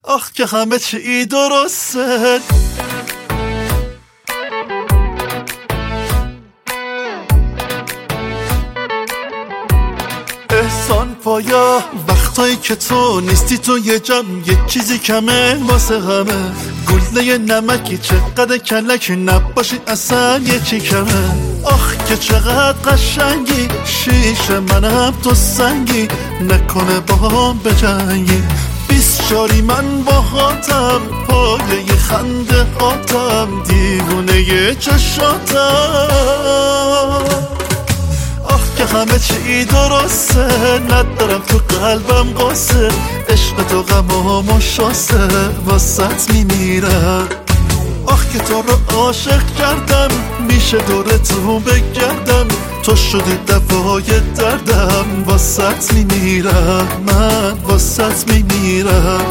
آخ که همه چی درسته. احسان پایا وقتایی که تو نیستی، تو یه جمع یه چیزی کمه واسه همه. گله نمکی چقدر کلک نباشی اصلا یه چی کمه. آخ که چقدر قشنگی، شیشه منم تو سنگی، نکنه با هم بجنگی. 24 من با هاتم، پایه یه خنده هاتم، دیوونه یه چشاتم. آخ که همه چی درسته، ندارم تو قلبم قصه. عشق تو غمامو شاسته، واسط میمیرم. آخ که تو رو عاشق کردم، میشه دور تو بگردم. تو شدی دوای دردم، واسط میمیرم، من واسط میمیرم.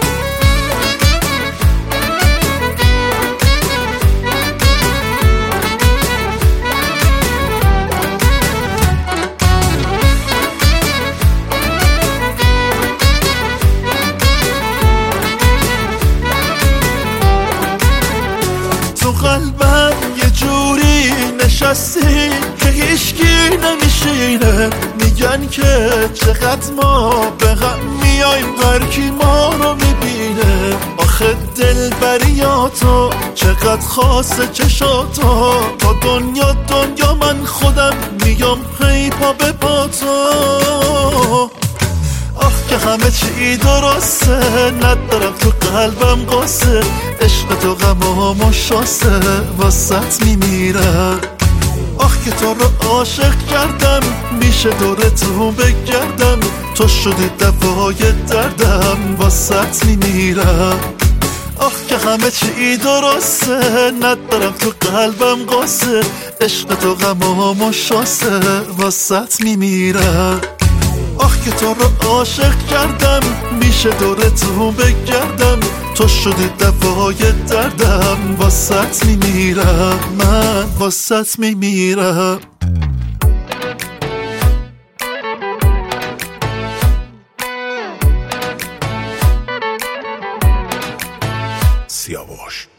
تو قلبم یه جوری نشستی که هیچکی نمیشینه. میگن که چقدر ما به هم میایم، هرکی ما رو میبینه. آخه دلبریاتو چقدر خاصه چشاتو، تا دنیا من خودم میام هی پا به پا تو. آخ که همه چی درسته، ندارم تو قلبم قصه. عشق تو غمامو شاسته، واسط میمیرم. آخ که تو رو عاشق کردم، میشه دور تو بگردم. تو شدی دوای دردم، واسط میمیرم. آخ که همه چی درسته، ندارم تو قلبم قصه. عشق تو غمامو شاسته، واسط میمیرم. آخ که تو رو عاشق کردم، میشه دور تو بگردم. تو شدی دوای دردم، واسط میمیرم، من واسط میمیرم. سیاوش